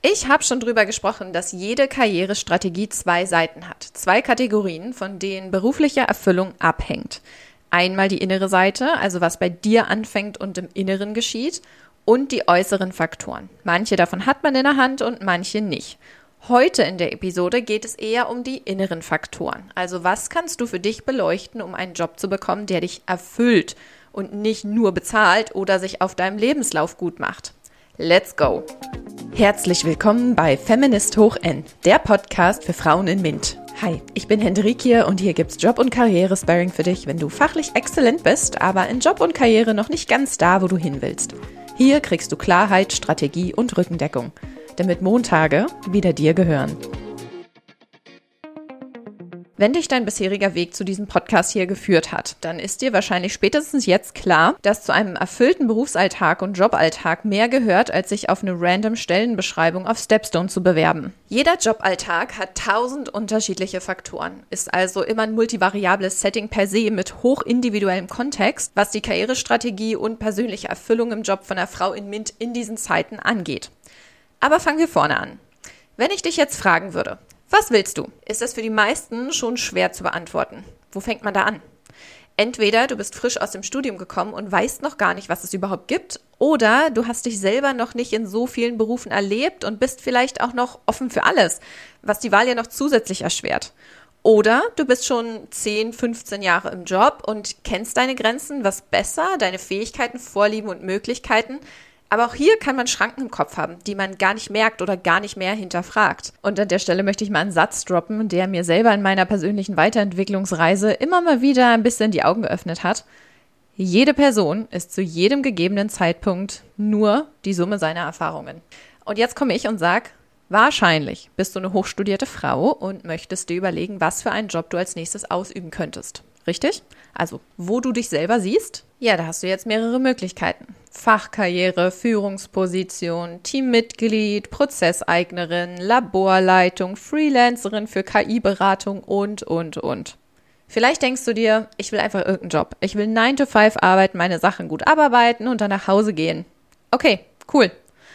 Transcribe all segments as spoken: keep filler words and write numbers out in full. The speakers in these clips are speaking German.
Ich habe schon drüber gesprochen, dass jede Karrierestrategie zwei Seiten hat. Zwei Kategorien, von denen berufliche Erfüllung abhängt. Einmal die innere Seite, also was bei dir anfängt und im Inneren geschieht, und die äußeren Faktoren. Manche davon hat man in der Hand und manche nicht. Heute in der Episode geht es eher um die inneren Faktoren. Also was kannst du für dich beleuchten, um einen Job zu bekommen, der dich erfüllt und nicht nur bezahlt oder sich auf deinem Lebenslauf gut macht. Let's go! Herzlich willkommen bei Feminist hoch N, der Podcast für Frauen in MINT. Hi, ich bin Hendrikje und hier gibt's Job- und Karriere-Sparring für dich, wenn du fachlich exzellent bist, aber in Job und Karriere noch nicht ganz da, wo du hin willst. Hier kriegst du Klarheit, Strategie und Rückendeckung, damit Montage wieder dir gehören. Wenn dich dein bisheriger Weg zu diesem Podcast hier geführt hat, dann ist dir wahrscheinlich spätestens jetzt klar, dass zu einem erfüllten Berufsalltag und Joballtag mehr gehört, als sich auf eine random Stellenbeschreibung auf Stepstone zu bewerben. Jeder Joballtag hat tausend unterschiedliche Faktoren, ist also immer ein multivariables Setting per se mit hochindividuellem Kontext, was die Karrierestrategie und persönliche Erfüllung im Job von einer Frau in MINT in diesen Zeiten angeht. Aber fangen wir vorne an. Wenn ich dich jetzt fragen würde, was willst du? Ist das für die meisten schon schwer zu beantworten. Wo fängt man da an? Entweder du bist frisch aus dem Studium gekommen und weißt noch gar nicht, was es überhaupt gibt, oder du hast dich selber noch nicht in so vielen Berufen erlebt und bist vielleicht auch noch offen für alles, was die Wahl ja noch zusätzlich erschwert. Oder du bist schon zehn, fünfzehn Jahre im Job und kennst deine Grenzen, was besser, deine Fähigkeiten, Vorlieben und Möglichkeiten. Aber auch hier kann man Schranken im Kopf haben, die man gar nicht merkt oder gar nicht mehr hinterfragt. Und an der Stelle möchte ich mal einen Satz droppen, der mir selber in meiner persönlichen Weiterentwicklungsreise immer mal wieder ein bisschen die Augen geöffnet hat. Jede Person ist zu jedem gegebenen Zeitpunkt nur die Summe seiner Erfahrungen. Und jetzt komme ich und sage, wahrscheinlich bist du eine hochstudierte Frau und möchtest dir überlegen, was für einen Job du als nächstes ausüben könntest. Richtig? Also, wo du dich selber siehst? Ja, da hast du jetzt mehrere Möglichkeiten. Fachkarriere, Führungsposition, Teammitglied, Prozesseignerin, Laborleitung, Freelancerin für K I-Beratung und, und, und. Vielleicht denkst du dir, ich will einfach irgendeinen Job. Ich will nine to five arbeiten, meine Sachen gut abarbeiten und dann nach Hause gehen. Okay, cool.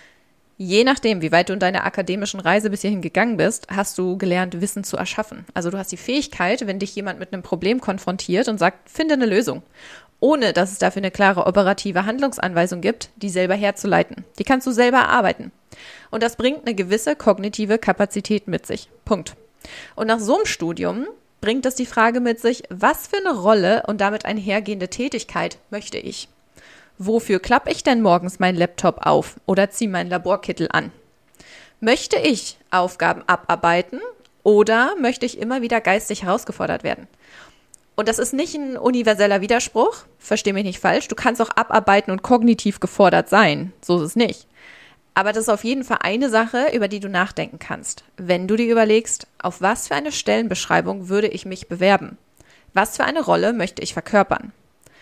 Je nachdem, wie weit du in deiner akademischen Reise bis hierhin gegangen bist, hast du gelernt, Wissen zu erschaffen. Also du hast die Fähigkeit, wenn dich jemand mit einem Problem konfrontiert und sagt, finde eine Lösung, ohne dass es dafür eine klare operative Handlungsanweisung gibt, die selber herzuleiten. Die kannst du selber erarbeiten. Und das bringt eine gewisse kognitive Kapazität mit sich. Punkt. Und nach so einem Studium bringt das die Frage mit sich, was für eine Rolle und damit einhergehende Tätigkeit möchte ich? Wofür klappe ich denn morgens meinen Laptop auf oder ziehe meinen Laborkittel an? Möchte ich Aufgaben abarbeiten oder möchte ich immer wieder geistig herausgefordert werden? Und das ist nicht ein universeller Widerspruch, versteh mich nicht falsch, du kannst auch abarbeiten und kognitiv gefordert sein, so ist es nicht. Aber das ist auf jeden Fall eine Sache, über die du nachdenken kannst, wenn du dir überlegst, auf was für eine Stellenbeschreibung würde ich mich bewerben? Was für eine Rolle möchte ich verkörpern?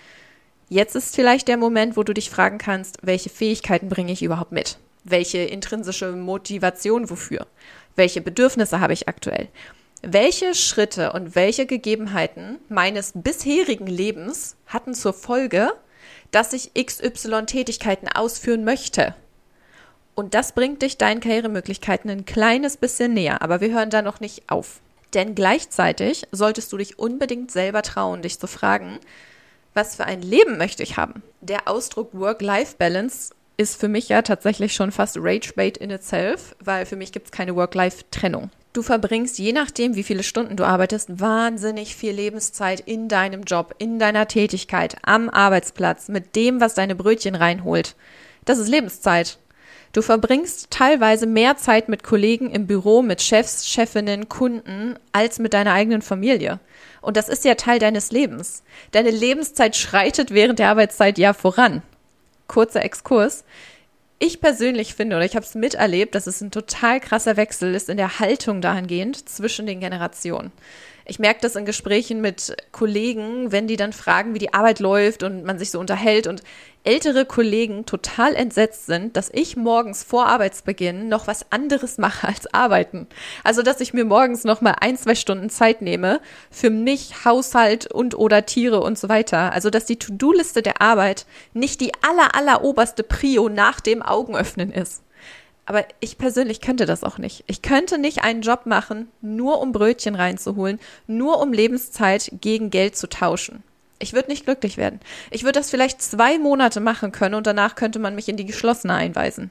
Jetzt ist vielleicht der Moment, wo du dich fragen kannst, welche Fähigkeiten bringe ich überhaupt mit? Welche intrinsische Motivation wofür? Welche Bedürfnisse habe ich aktuell? Welche Schritte und welche Gegebenheiten meines bisherigen Lebens hatten zur Folge, dass ich X Y-Tätigkeiten ausführen möchte? Und das bringt dich deinen Karrieremöglichkeiten ein kleines bisschen näher, aber wir hören da noch nicht auf. Denn gleichzeitig solltest du dich unbedingt selber trauen, dich zu fragen, was für ein Leben möchte ich haben? Der Ausdruck Work-Life-Balance ist für mich ja tatsächlich schon fast Rage-Bait in itself, weil für mich gibt es keine Work-Life-Trennung. Du verbringst, je nachdem, wie viele Stunden du arbeitest, wahnsinnig viel Lebenszeit in deinem Job, in deiner Tätigkeit, am Arbeitsplatz, mit dem, was deine Brötchen reinholt. Das ist Lebenszeit. Du verbringst teilweise mehr Zeit mit Kollegen im Büro, mit Chefs, Chefinnen, Kunden, als mit deiner eigenen Familie. Und das ist ja Teil deines Lebens. Deine Lebenszeit schreitet während der Arbeitszeit ja voran. Kurzer Exkurs. Ich persönlich finde, oder ich habe es miterlebt, dass es ein total krasser Wechsel ist in der Haltung dahingehend zwischen den Generationen. Ich merke das in Gesprächen mit Kollegen, wenn die dann fragen, wie die Arbeit läuft und man sich so unterhält und ältere Kollegen total entsetzt sind, dass ich morgens vor Arbeitsbeginn noch was anderes mache als arbeiten. Also, dass ich mir morgens noch mal ein, zwei Stunden Zeit nehme für mich, Haushalt und oder Tiere und so weiter. Also, dass die To-Do-Liste der Arbeit nicht die aller, aller oberste Prio nach dem Augenöffnen ist. Aber ich persönlich könnte das auch nicht. Ich könnte nicht einen Job machen, nur um Brötchen reinzuholen, nur um Lebenszeit gegen Geld zu tauschen. Ich würde nicht glücklich werden. Ich würde das vielleicht zwei Monate machen können und danach könnte man mich in die Geschlossene einweisen.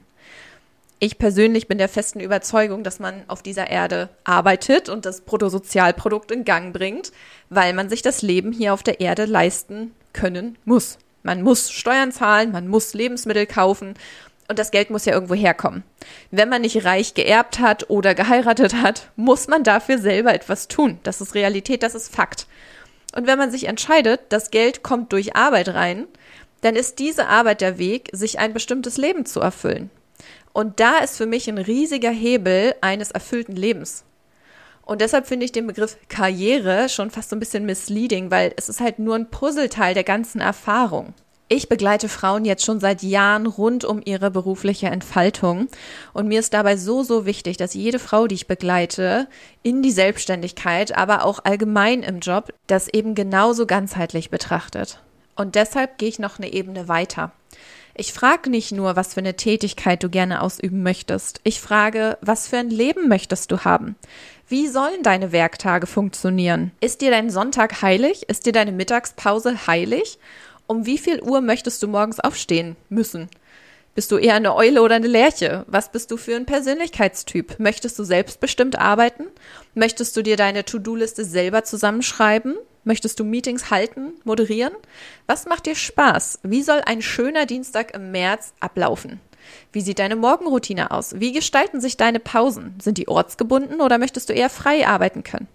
Ich persönlich bin der festen Überzeugung, dass man auf dieser Erde arbeitet und das Bruttosozialprodukt in Gang bringt, weil man sich das Leben hier auf der Erde leisten können muss. Man muss Steuern zahlen, man muss Lebensmittel kaufen und das Geld muss ja irgendwo herkommen. Wenn man nicht reich geerbt hat oder geheiratet hat, muss man dafür selber etwas tun. Das ist Realität, das ist Fakt. Und wenn man sich entscheidet, das Geld kommt durch Arbeit rein, dann ist diese Arbeit der Weg, sich ein bestimmtes Leben zu erfüllen. Und da ist für mich ein riesiger Hebel eines erfüllten Lebens. Und deshalb finde ich den Begriff Karriere schon fast so ein bisschen misleading, weil es ist halt nur ein Puzzleteil der ganzen Erfahrung. Ich begleite Frauen jetzt schon seit Jahren rund um ihre berufliche Entfaltung und mir ist dabei so, so wichtig, dass jede Frau, die ich begleite, in die Selbstständigkeit, aber auch allgemein im Job, das eben genauso ganzheitlich betrachtet. Und deshalb gehe ich noch eine Ebene weiter. Ich frage nicht nur, was für eine Tätigkeit du gerne ausüben möchtest. Ich frage, was für ein Leben möchtest du haben? Wie sollen deine Werktage funktionieren? Ist dir dein Sonntag heilig? Ist dir deine Mittagspause heilig? Um wie viel Uhr möchtest du morgens aufstehen müssen? Bist du eher eine Eule oder eine Lerche? Was bist du für ein Persönlichkeitstyp? Möchtest du selbstbestimmt arbeiten? Möchtest du dir deine To-Do-Liste selber zusammenschreiben? Möchtest du Meetings halten, moderieren? Was macht dir Spaß? Wie soll ein schöner Dienstag im März ablaufen? Wie sieht deine Morgenroutine aus? Wie gestalten sich deine Pausen? Sind die ortsgebunden oder möchtest du eher frei arbeiten können?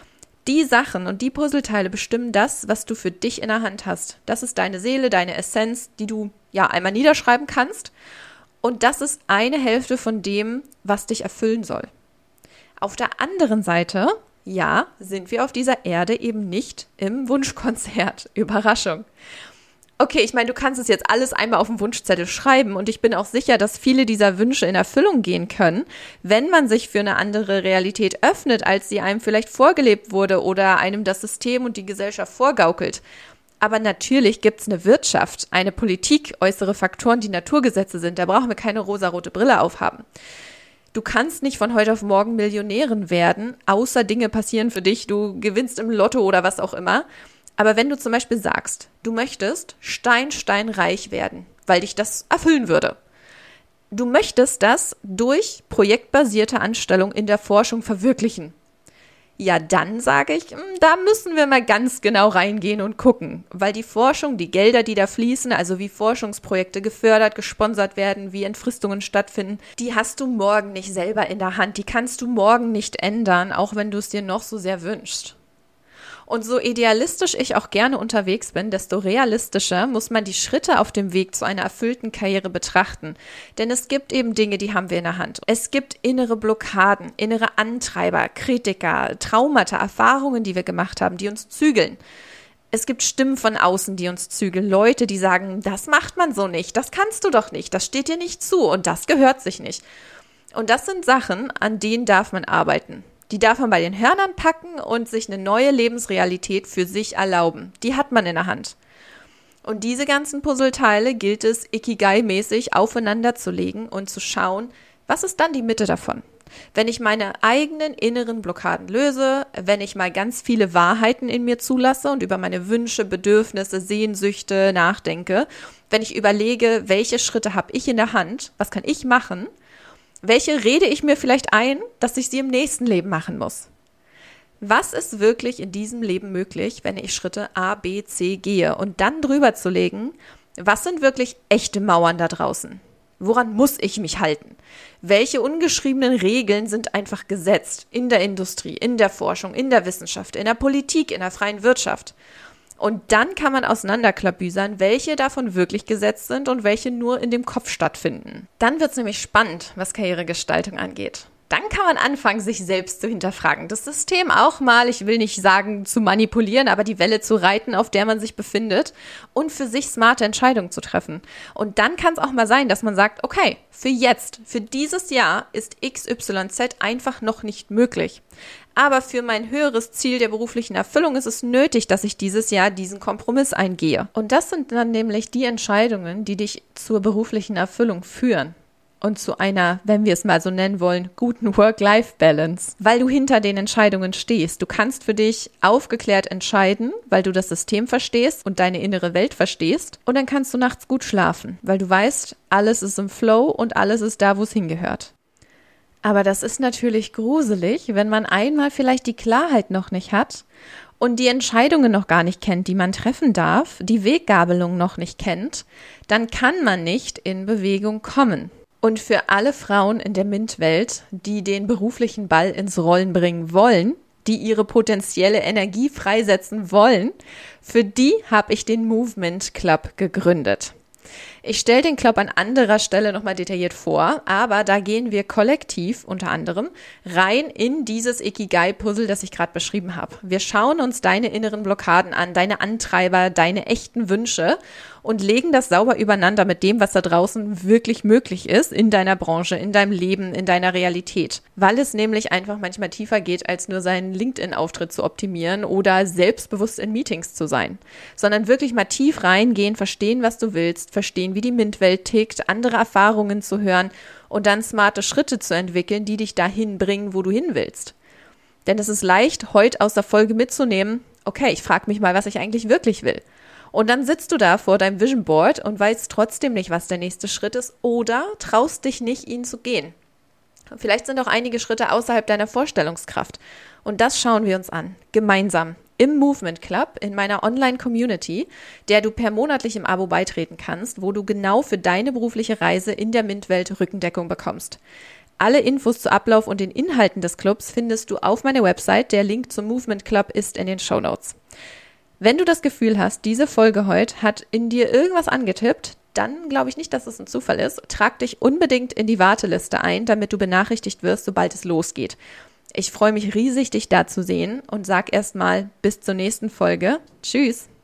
Die Sachen und die Puzzleteile bestimmen das, was du für dich in der Hand hast. Das ist deine Seele, deine Essenz, die du ja einmal niederschreiben kannst. Und das ist eine Hälfte von dem, was dich erfüllen soll. Auf der anderen Seite, ja, sind wir auf dieser Erde eben nicht im Wunschkonzert. Überraschung. Okay, ich meine, du kannst es jetzt alles einmal auf dem Wunschzettel schreiben und ich bin auch sicher, dass viele dieser Wünsche in Erfüllung gehen können, wenn man sich für eine andere Realität öffnet, als sie einem vielleicht vorgelebt wurde oder einem das System und die Gesellschaft vorgaukelt. Aber natürlich gibt es eine Wirtschaft, eine Politik, äußere Faktoren, die Naturgesetze sind. Da brauchen wir keine rosarote Brille aufhaben. Du kannst nicht von heute auf morgen Millionärin werden, außer Dinge passieren für dich, du gewinnst im Lotto oder was auch immer. Aber wenn du zum Beispiel sagst, du möchtest steinsteinreich werden, weil dich das erfüllen würde. Du möchtest das durch projektbasierte Anstellung in der Forschung verwirklichen. Ja, dann sage ich, da müssen wir mal ganz genau reingehen und gucken, weil die Forschung, die Gelder, die da fließen, also wie Forschungsprojekte gefördert, gesponsert werden, wie Entfristungen stattfinden, die hast du morgen nicht selber in der Hand, die kannst du morgen nicht ändern, auch wenn du es dir noch so sehr wünschst. Und so idealistisch ich auch gerne unterwegs bin, desto realistischer muss man die Schritte auf dem Weg zu einer erfüllten Karriere betrachten. Denn es gibt eben Dinge, die haben wir in der Hand. Es gibt innere Blockaden, innere Antreiber, Kritiker, Traumata, Erfahrungen, die wir gemacht haben, die uns zügeln. Es gibt Stimmen von außen, die uns zügeln. Leute, die sagen, das macht man so nicht, das kannst du doch nicht, das steht dir nicht zu und das gehört sich nicht. Und das sind Sachen, an denen darf man arbeiten. Die darf man bei den Hörnern packen und sich eine neue Lebensrealität für sich erlauben. Die hat man in der Hand. Und diese ganzen Puzzleteile gilt es Ikigai-mäßig aufeinander zu legen und zu schauen, was ist dann die Mitte davon? Wenn ich meine eigenen inneren Blockaden löse, wenn ich mal ganz viele Wahrheiten in mir zulasse und über meine Wünsche, Bedürfnisse, Sehnsüchte nachdenke, wenn ich überlege, welche Schritte habe ich in der Hand, was kann ich machen, welche rede ich mir vielleicht ein, dass ich sie im nächsten Leben machen muss? Was ist wirklich in diesem Leben möglich, wenn ich Schritte A, B, C gehe? Und dann drüber zu legen, was sind wirklich echte Mauern da draußen? Woran muss ich mich halten? Welche ungeschriebenen Regeln sind einfach gesetzt in der Industrie, in der Forschung, in der Wissenschaft, in der Politik, in der freien Wirtschaft? Und dann kann man auseinanderklabüsern, welche davon wirklich gesetzt sind und welche nur in dem Kopf stattfinden. Dann wird es nämlich spannend, was Karrieregestaltung angeht. Dann kann man anfangen, sich selbst zu hinterfragen. Das System auch mal, ich will nicht sagen zu manipulieren, aber die Welle zu reiten, auf der man sich befindet und für sich smarte Entscheidungen zu treffen. Und dann kann es auch mal sein, dass man sagt, okay, für jetzt, für dieses Jahr ist X Y Z einfach noch nicht möglich. Aber für mein höheres Ziel der beruflichen Erfüllung ist es nötig, dass ich dieses Jahr diesen Kompromiss eingehe. Und das sind dann nämlich die Entscheidungen, die dich zur beruflichen Erfüllung führen. und zu einer, wenn wir es mal so nennen wollen, guten Work-Life-Balance, weil du hinter den Entscheidungen stehst. Du kannst für dich aufgeklärt entscheiden, weil du das System verstehst und deine innere Welt verstehst. Und dann kannst du nachts gut schlafen, weil du weißt, alles ist im Flow und alles ist da, wo es hingehört. Aber das ist natürlich gruselig, wenn man einmal vielleicht die Klarheit noch nicht hat und die Entscheidungen noch gar nicht kennt, die man treffen darf, die Weggabelung noch nicht kennt, dann kann man nicht in Bewegung kommen. Und für alle Frauen in der MINT-Welt, die den beruflichen Ball ins Rollen bringen wollen, die ihre potenzielle Energie freisetzen wollen, für die habe ich den Movement Club gegründet. Ich stelle den Club an anderer Stelle nochmal detailliert vor, aber da gehen wir kollektiv unter anderem rein in dieses Ikigai-Puzzle, das ich gerade beschrieben habe. Wir schauen uns deine inneren Blockaden an, deine Antreiber, deine echten Wünsche und legen das sauber übereinander mit dem, was da draußen wirklich möglich ist in deiner Branche, in deinem Leben, in deiner Realität. Weil es nämlich einfach manchmal tiefer geht, als nur seinen LinkedIn-Auftritt zu optimieren oder selbstbewusst in Meetings zu sein, sondern wirklich mal tief reingehen, verstehen, was du willst, verstehen, wie die MINT-Welt tickt, andere Erfahrungen zu hören und dann smarte Schritte zu entwickeln, die dich dahin bringen, wo du hin willst. Denn es ist leicht, heute aus der Folge mitzunehmen, okay, ich frage mich mal, was ich eigentlich wirklich will. Und dann sitzt du da vor deinem Vision Board und weißt trotzdem nicht, was der nächste Schritt ist oder traust dich nicht, ihn zu gehen. Vielleicht sind auch einige Schritte außerhalb deiner Vorstellungskraft. Und das schauen wir uns an, gemeinsam. Im Movement Club, in meiner Online-Community, der du per monatlichem Abo beitreten kannst, wo du genau für deine berufliche Reise in der MINT-Welt Rückendeckung bekommst. Alle Infos zu Ablauf und den Inhalten des Clubs findest du auf meiner Website. Der Link zum Movement Club ist in den Shownotes. Wenn du das Gefühl hast, diese Folge heute hat in dir irgendwas angetippt, dann glaube ich nicht, dass es ein Zufall ist. Trag dich unbedingt in die Warteliste ein, damit du benachrichtigt wirst, sobald es losgeht. Ich freue mich riesig, dich da zu sehen und sag erstmal bis zur nächsten Folge. Tschüss!